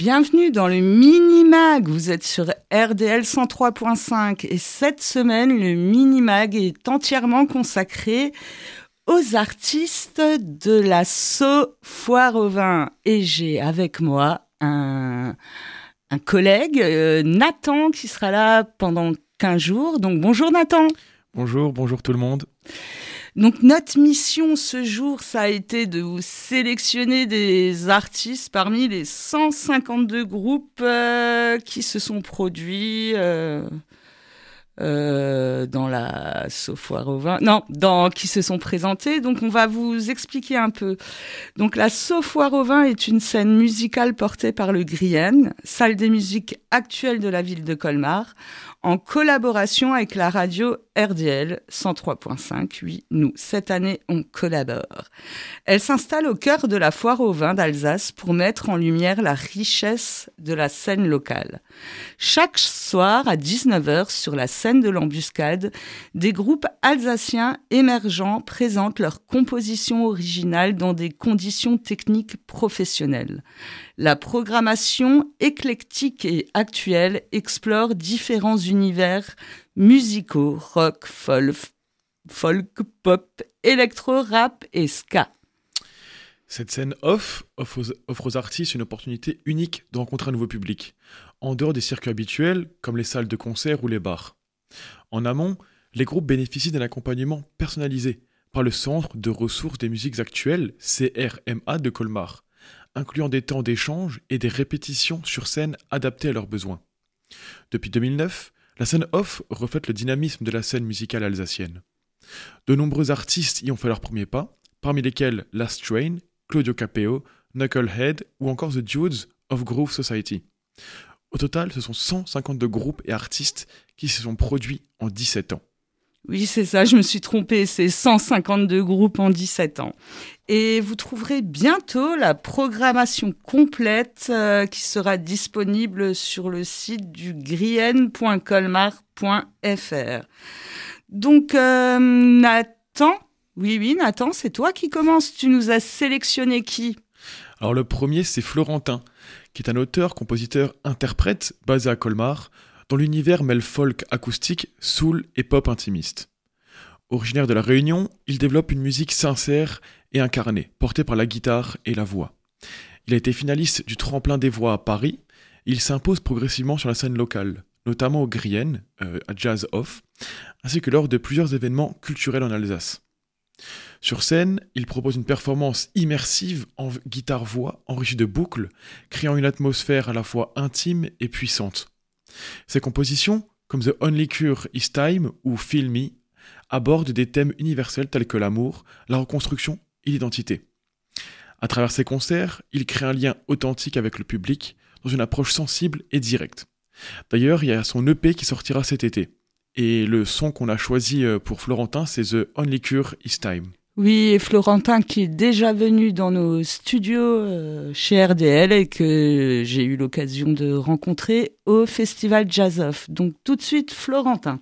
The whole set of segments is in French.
Bienvenue dans le Mini-Mag, vous êtes sur RDL 103.5 et cette semaine, le Mini-Mag est entièrement consacré aux artistes de l'assaut Foire au Vin. Et j'ai avec moi un collègue, Nathan, qui sera là pendant 15 jours. Donc bonjour Nathan. Bonjour tout le monde. Donc notre mission ce jour, ça a été de vous sélectionner des artistes parmi les 152 groupes qui se sont produits dans la Foire au Vin. Qui se sont présentés. Donc on va vous expliquer un peu. Donc la Foire au Vin est une scène musicale portée par le Grienne, salle des musiques actuelle de la ville de Colmar, en collaboration avec la radio RDL 103.5. Oui, nous, cette année, on collabore. Elle s'installe au cœur de la Foire au Vin d'Alsace pour mettre en lumière la richesse de la scène locale. Chaque soir, à 19h, sur la scène de l'Embuscade, des groupes alsaciens émergents présentent leurs compositions originales dans des conditions techniques professionnelles. La programmation éclectique et actuelle explore différents univers musicaux, rock, folk, pop, électro, rap et ska. Cette scène offre aux artistes une opportunité unique de rencontrer un nouveau public, en dehors des circuits habituels comme les salles de concert ou les bars. En amont, les groupes bénéficient d'un accompagnement personnalisé par le Centre de ressources des musiques actuelles, CRMA de Colmar, incluant des temps d'échange et des répétitions sur scène adaptées à leurs besoins. Depuis 2009, la scène off reflète le dynamisme de la scène musicale alsacienne. De nombreux artistes y ont fait leur premier pas, parmi lesquels Last Train, Claudio Capeo, Knucklehead ou encore The Dudes of Groove Society. Au total, ce sont 152 groupes et artistes qui se sont produits en 17 ans. Oui, c'est ça, je me suis trompée, c'est 152 groupes en 17 ans. Et vous trouverez bientôt la programmation complète qui sera disponible sur le site du grienne.colmar.fr. Donc, Nathan, oui, Nathan, c'est toi qui commences. Tu nous as sélectionné qui ? Alors le premier, c'est Florentin, qui est un auteur, compositeur, interprète basé à Colmar, dont l'univers mêle folk acoustique, soul et pop intimiste. Originaire de La Réunion, il développe une musique sincère et incarnée, portée par la guitare et la voix. Il a été finaliste du Tremplin des Voix à Paris, et il s'impose progressivement sur la scène locale, notamment au Grienne, à Jazz Off, ainsi que lors de plusieurs événements culturels en Alsace. Sur scène, il propose une performance immersive en guitare-voix enrichie de boucles, créant une atmosphère à la fois intime et puissante. Ses compositions, comme The Only Cure is Time ou Feel Me, abordent des thèmes universels tels que l'amour, la reconstruction et l'identité. À travers ses concerts, il crée un lien authentique avec le public, dans une approche sensible et directe. D'ailleurs, il y a son EP qui sortira cet été. Et le son qu'on a choisi pour Florentin, c'est The Only Cure is Time. Oui, et Florentin qui est déjà venu dans nos studios chez RDL et que j'ai eu l'occasion de rencontrer au festival Jazz Off. Donc tout de suite, Florentin.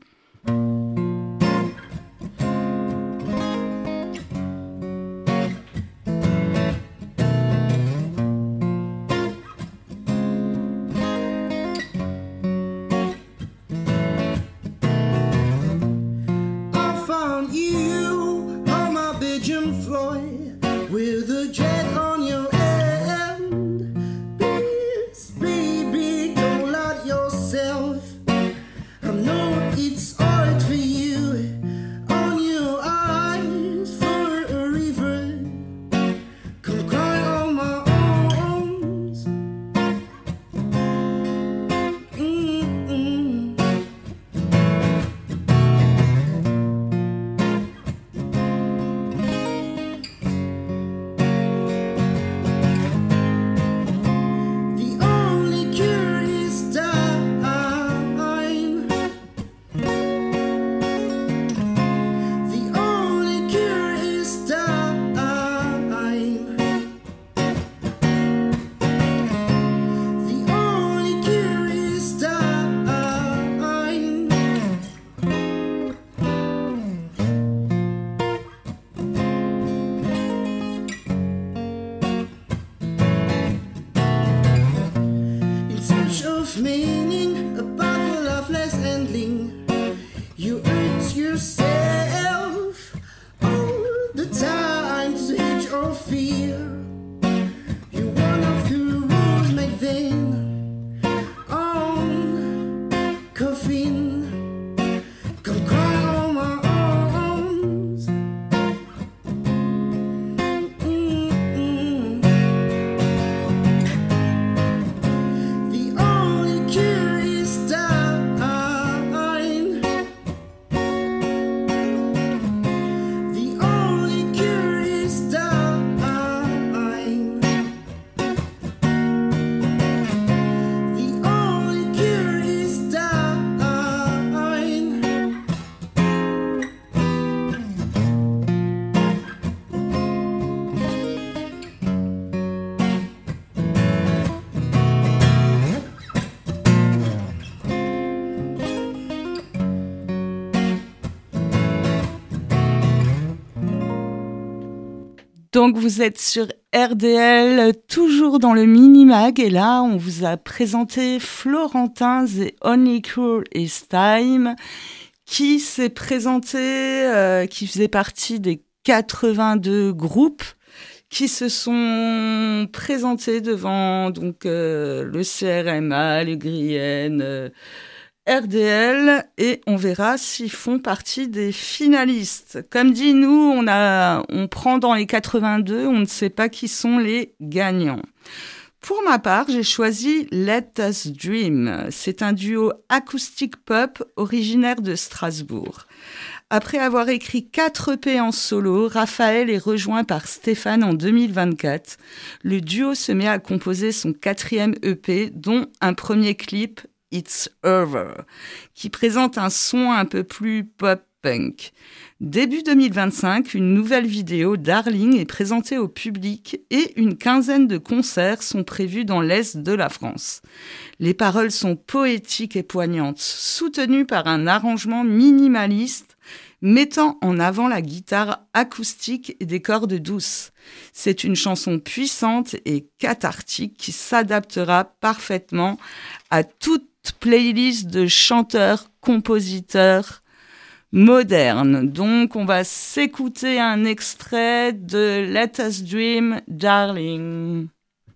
Donc vous êtes sur RDL, toujours dans le mini-mag, et là on vous a présenté Florentin The Only Cure Is Time, qui s'est présenté, qui faisait partie des 82 groupes qui se sont présentés devant donc le CRMA, le Grienne, RDL, et on verra s'ils font partie des finalistes. Comme dit, nous, on prend dans les 82, on ne sait pas qui sont les gagnants. Pour ma part, j'ai choisi Let Us Dream. C'est un duo acoustique pop originaire de Strasbourg. Après avoir écrit 4 EP en solo, Raphaël est rejoint par Stéphane en 2024. Le duo se met à composer son 4e EP, dont un premier clip, It's Over, qui présente un son un peu plus pop-punk. Début 2025, une nouvelle vidéo, Darling, est présentée au public et une quinzaine de concerts sont prévus dans l'Est de la France. Les paroles sont poétiques et poignantes, soutenues par un arrangement minimaliste mettant en avant la guitare acoustique et des cordes douces. C'est une chanson puissante et cathartique qui s'adaptera parfaitement à toute playlist de chanteurs, compositeurs modernes. Donc, on va s'écouter un extrait de Let Us Dream, Darling.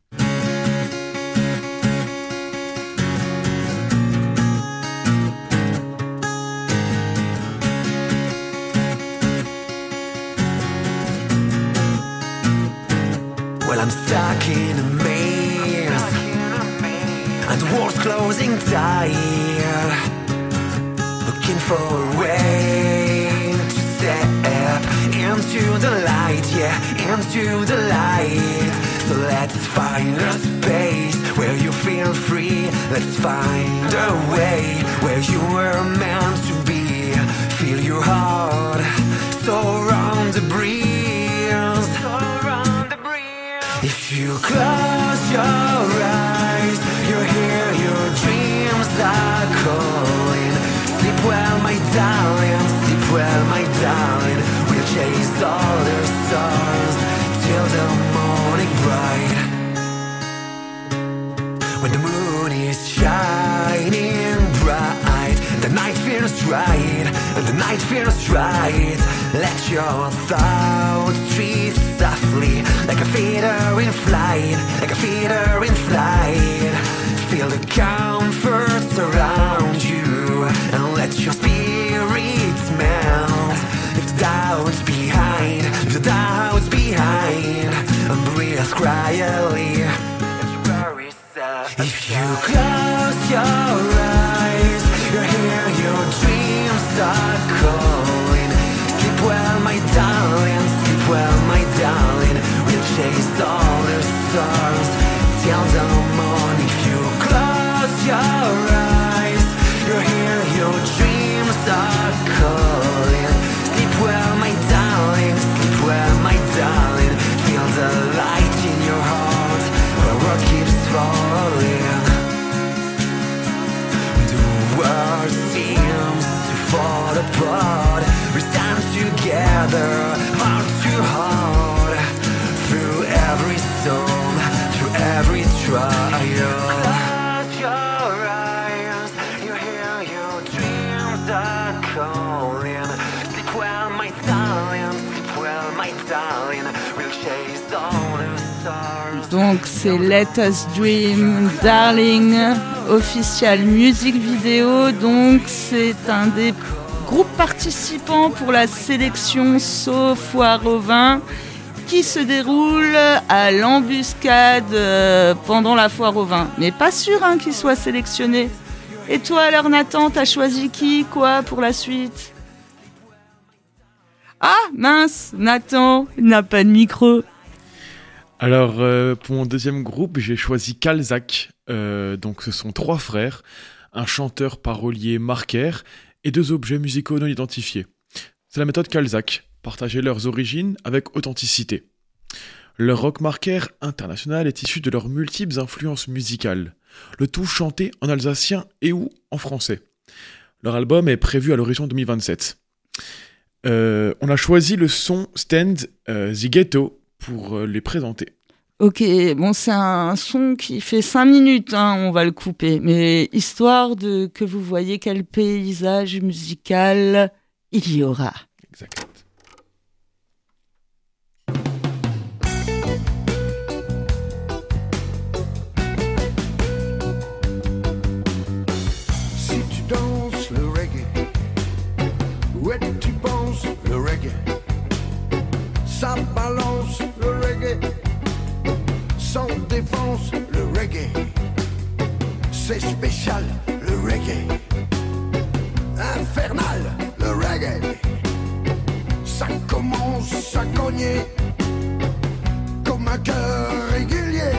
Well, I'm stuck in a maze, and the world's closing tight, looking for a way to step into the light, yeah, into the light. So let's find a space where you feel free. Let's find a way where you were meant to be. Feel your heart surround the breeze. If you close your eyes, you hear your dreams are calling. Sleep well, my darling, sleep well, my darling. We'll chase all the stars till the morning bright. When the moon is shining bright, the night feels right, and the night feels right. Let your thoughts drift softly, like a feather in flight, like a feather in flight. Feel the comfort surround you, and let your spirit melt. Leave the doubts behind, leave the doubts behind, and breathe quietly. If you close your eyes, you hear your dreams are calling. Sleep well, my darling, sleep well, my darling. We'll chase all the stars till the morning. If you close your eyes, you hear your dreams are calling. Sleep well, my darling, sleep well, my darling. Feel the light in your heart where world keeps falling. When the world seems to fall apart, we stand together, heart to heart, through every storm, through every trial. Close your eyes, you hear your dreams are calling. Sleep well, my darling, sleep well, my darling. We'll chase all the stars. Donc c'est Let Us Dream, Darling, official music vidéo. Donc c'est un des groupes participants pour la sélection Foire au Vin qui se déroule à l'Embuscade pendant la Foire au Vin. Mais pas sûr qu'il soit sélectionné. Et toi alors Nathan, t'as choisi qui, quoi pour la suite ? Ah mince, Nathan, il n'a pas de micro. Alors, pour mon deuxième groupe, j'ai choisi Calzac. Donc, ce sont 3 frères, un chanteur parolier marquer et 2 objets musicaux non identifiés. C'est la méthode Calzac, partager leurs origines avec authenticité. Leur rock marquer international est issu de leurs multiples influences musicales, le tout chanté en alsacien et ou en français. Leur album est prévu à l'horizon 2027. On a choisi le son Stand The Ghetto pour les présenter. Ok, bon, c'est un son qui fait 5 minutes, hein, on va le couper, mais histoire de que vous voyez quel paysage musical il y aura. Exact. Si tu danses le reggae, ouais tu penses le reggae, ça balance le reggae, sans défense le reggae, c'est spécial le reggae, infernal le reggae, ça commence à cogner comme un cœur régulier,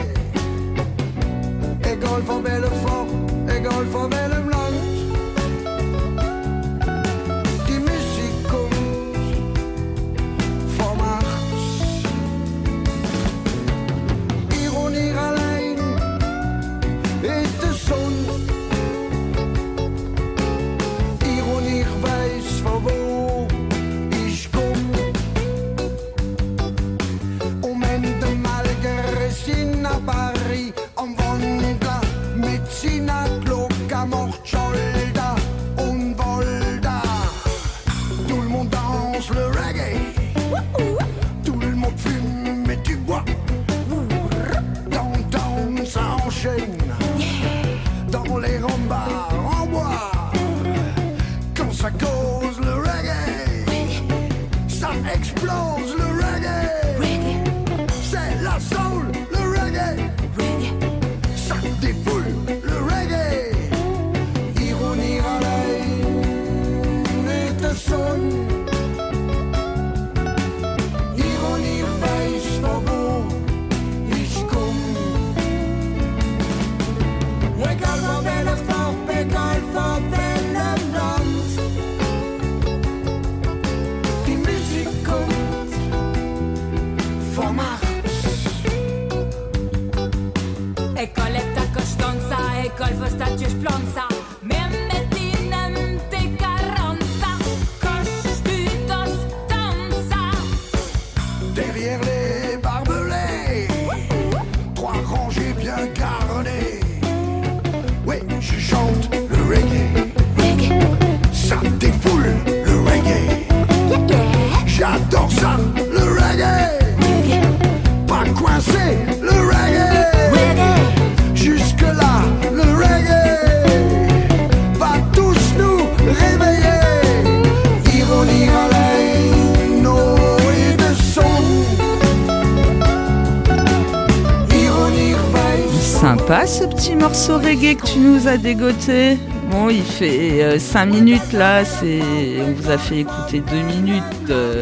et golf en belle fort, et golf en belle blanche. Dans les rambars en bois, quand ça cause le reggae, ça explose le reggae, c'est la soul le reggae, ça défoule le reggae, ironie raleigh et te sonne, ironie face for vous, ich komm. Egal von welcher Farbe, egal von welchem Land, die Musik kommt vom Mars. Ecoletta costanza, ecol statius plonza, memmetinem de carranza, costutos danza. Derrière les barbelés, trois rangées bien garnies. Ouais, je chante le reggae, ça défoule le reggae, j'adore ça, le reggae, pas coincé le reggae, jusque là le reggae, va tous nous réveiller, ironie raleigh, et de son, ironie veille. Sympa ce petit morceau reggae que tu nous as dégoté. Bon, il fait 5 minutes là, on vous a fait écouter 2 minutes.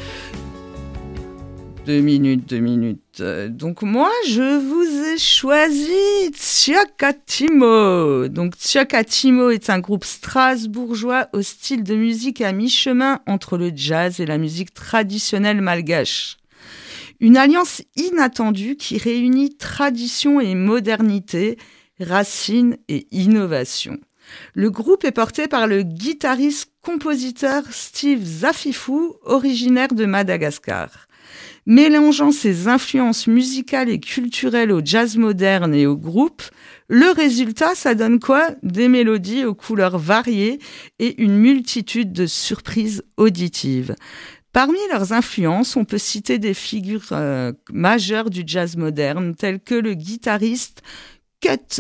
2 minutes. Donc moi, je vous ai choisi Tsiakatimo. Donc Tsiakatimo est un groupe strasbourgeois au style de musique à mi-chemin entre le jazz et la musique traditionnelle malgache. Une alliance inattendue qui réunit tradition et modernité, racines et innovation. Le groupe est porté par le guitariste-compositeur Steve Zafifou, originaire de Madagascar. Mélangeant ses influences musicales et culturelles au jazz moderne et au groupe, le résultat, ça donne quoi ? Des mélodies aux couleurs variées et une multitude de surprises auditives. Parmi leurs influences, on peut citer des figures majeures du jazz moderne, telles que le guitariste Kurt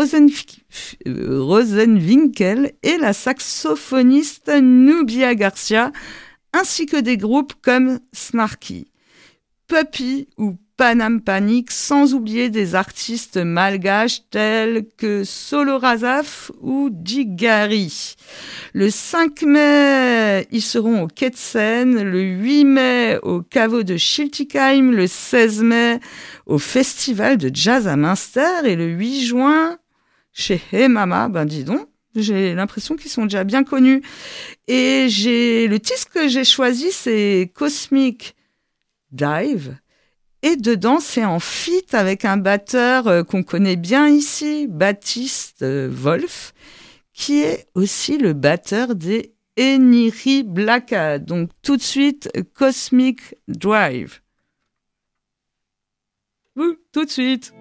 Rosenwinkel et la saxophoniste Nubia Garcia, ainsi que des groupes comme Snarky, Puppy ou Panam Panic, sans oublier des artistes malgaches tels que Solo Razaf ou Digari. Le 5 mai, ils seront au Quai de Seine, le 8 mai au caveau de Schiltigheim, le 16 mai au Festival de Jazz à Münster et le 8 juin chez Hey Mama, ben dis donc, j'ai l'impression qu'ils sont déjà bien connus. Et le titre que j'ai choisi, c'est Cosmic Dive. Et dedans, c'est en feat avec un batteur qu'on connaît bien ici, Baptiste Wolf, qui est aussi le batteur des Eniri Blaka. Donc tout de suite, Cosmic Drive. Tout de suite.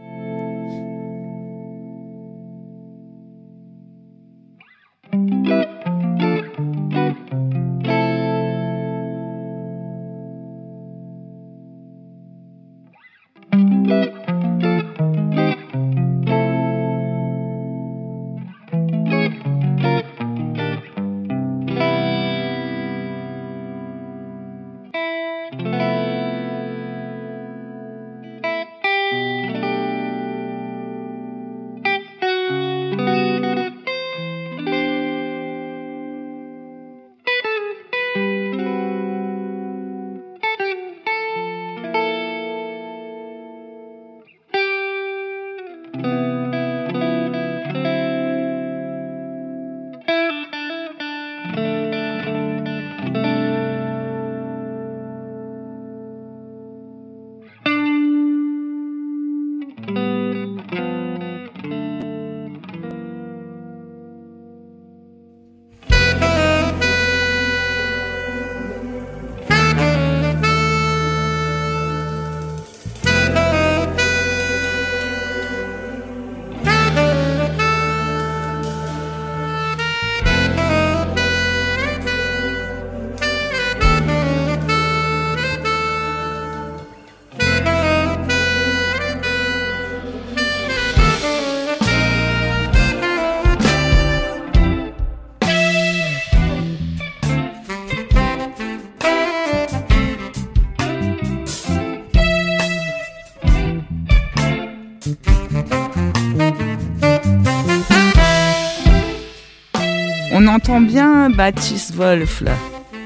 On entend bien Baptiste Wolf là.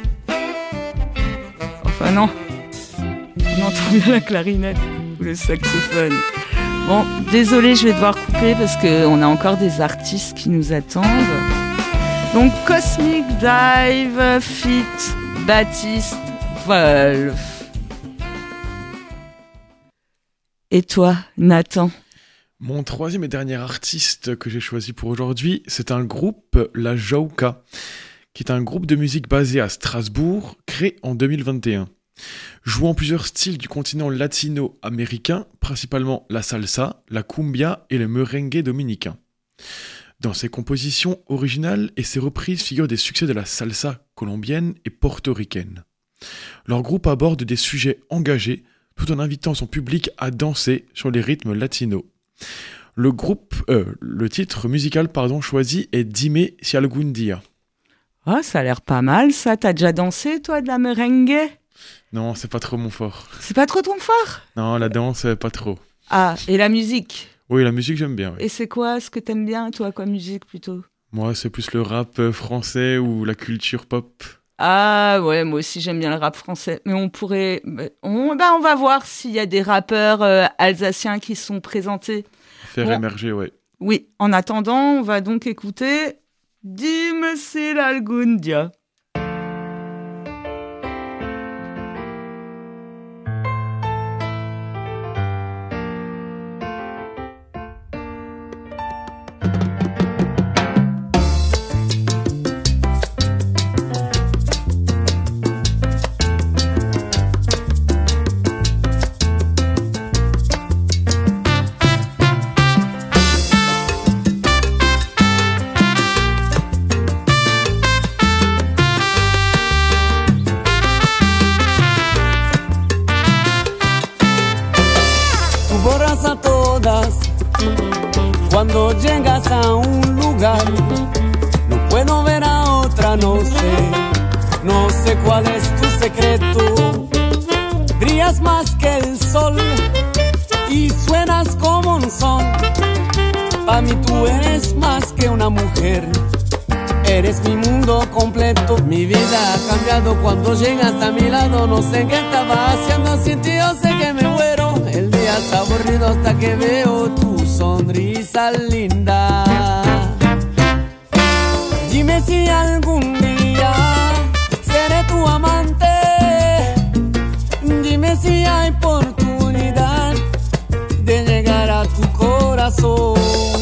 Enfin non, on entend bien la clarinette ou le saxophone. Bon, désolé, je vais devoir couper parce qu'on a encore des artistes qui nous attendent. Donc Cosmic Dive feat. Baptiste Wolf. Et toi, Nathan ? Mon troisième et dernier artiste que j'ai choisi pour aujourd'hui, c'est un groupe, La Jauca, qui est un groupe de musique basé à Strasbourg, créé en 2021. Jouant plusieurs styles du continent latino-américain, principalement la salsa, la cumbia et le merengue dominicain. Dans ses compositions originales et ses reprises figurent des succès de la salsa colombienne et portoricaine. Leur groupe aborde des sujets engagés tout en invitant son public à danser sur les rythmes latinos. Le titre musical choisi est Dime si algún día. Oh, ça a l'air pas mal ça. T'as déjà dansé toi de la merengue ? Non, c'est pas trop mon fort. C'est pas trop ton fort ? Non, la danse, pas trop. Ah, et la musique ? Oui, la musique, j'aime bien. Oui. Et c'est quoi ce que t'aimes bien, toi, comme musique, plutôt ? Moi, c'est plus le rap français ou la culture pop. Ah, ouais, moi aussi, j'aime bien le rap français. Mais on pourrait... on va voir s'il y a des rappeurs alsaciens qui sont présentés. Faire émerger, ouais. Oui, en attendant, on va donc écouter Dime si algún día. Cuando llegas a un lugar, no puedo ver a otra, no sé cuál es tu secreto. Brillas más que el sol y suenas como un son. Pa' mí tú eres más que una mujer, eres mi mundo completo. Mi vida ha cambiado cuando llegas a mi lado, no sé qué estaba haciendo sin ti, yo sé que me muero. El día está aburrido hasta que veo tu sonrisa linda. Dime si algún día seré tu amante. Dime si hay oportunidad de llegar a tu corazón.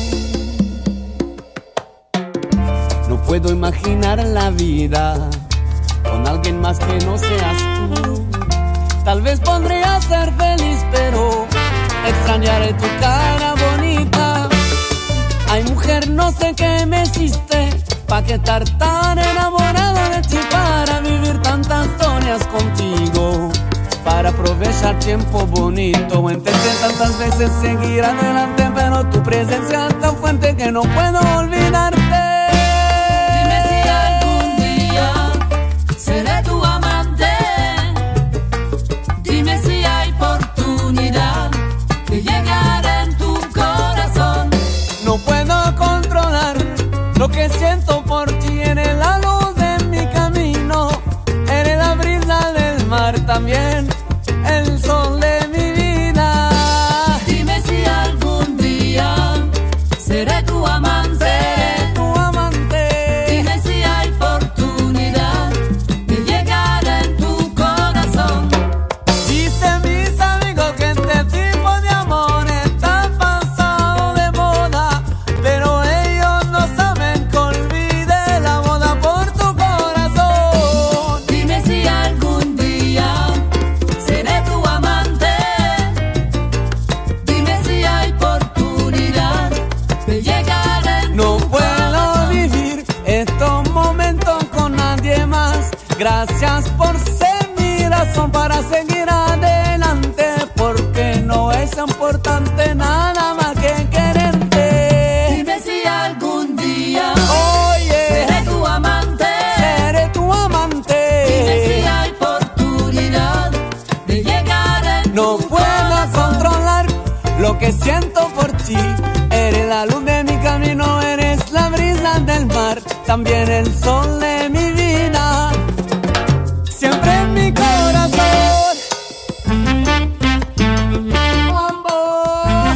No puedo imaginar la vida con alguien más que no seas tú. Tal vez podría ser feliz, pero extrañaré tu cara bonita. Ay, mujer, no sé qué me hiciste, pa' que estar tan enamorada de ti, para vivir tantas historias contigo, para aprovechar tiempo bonito. Intenté tantas veces seguir adelante, pero tu presencia es tan fuerte que no puedo olvidarte. Dime si algún día seré tu amante. Dime si hay oportunidad de llegar en tu corazón. No puedo controlar lo que siento por ti. Eres la luz de mi camino, eres la brisa del mar, también el sol de mi vida. Dime si algún día seré tu amante. Seré tu amante. Dime si hay oportunidad de llegar en tu corazón. Dicen mis amigos que este tipo de amor está pasado de moda, pero ellos no saben que olvide la boda por tu corazón. Dime si algún día seré tu amante. Dime si hay oportunidad de llegar en No tu puedo corazón. vivir estos momentos con nadie más. Gracias por ser mi razón para seguir adelante, porque no es importante nada más que quererte. Dime si algún día Oye, seré tu amante. seré tu Dime si amante. hay oportunidad de llegar en No tu puedo corazón. controlar lo que siento por ti. Eres la luz de mi camino, eres la brisa del mar, también el sol de mi vida, siempre en mi corazón. Amor.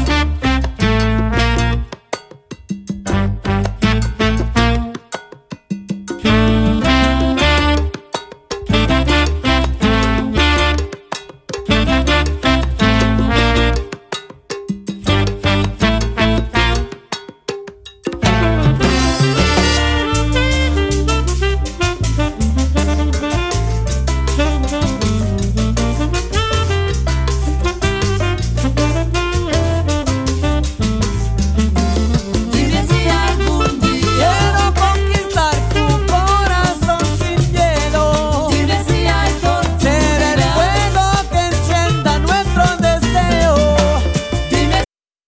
Dime si algún día. Quiero conquistar tu corazón sin miedo. Dime si hay Ser el oportunidad. fuego que encienda nuestro deseo. Dime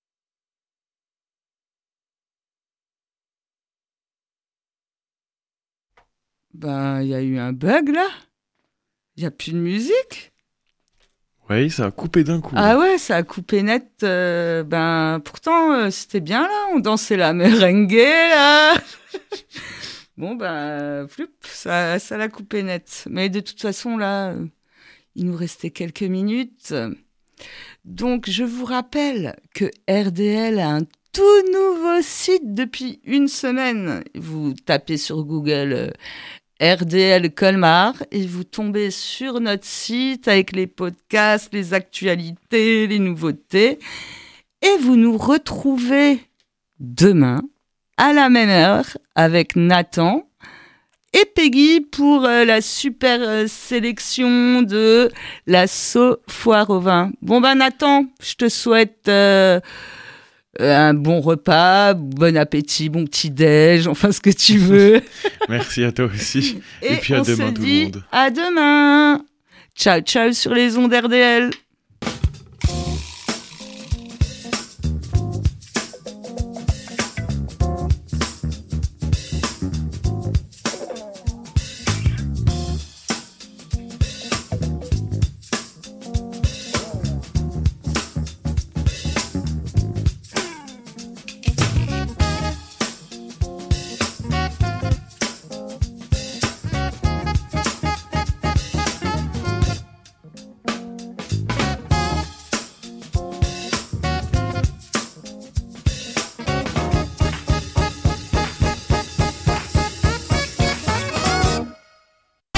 Ben, il y a eu un bug là. Il n'y a plus de musique. Oui, ça a coupé d'un coup. Ah ouais, ça a coupé net. Ben, pourtant, c'était bien là. On dansait la merengue là. Bon, ben, floup, ça l'a coupé net. Mais de toute façon, là, il nous restait quelques minutes. Donc, je vous rappelle que RDL a un tout nouveau site depuis une semaine. Vous tapez sur Google RDL Colmar et vous tombez sur notre site avec les podcasts, les actualités, les nouveautés. Et vous nous retrouvez demain à la même heure avec Nathan et Peggy pour la super sélection de la Foire au vin. Bon ben Nathan, je te souhaite un bon repas, bon appétit, bon petit-déj, enfin ce que tu veux. Merci à toi aussi. Et puis à on demain se tout le dit monde. à demain. Ciao, ciao sur les ondes RDL.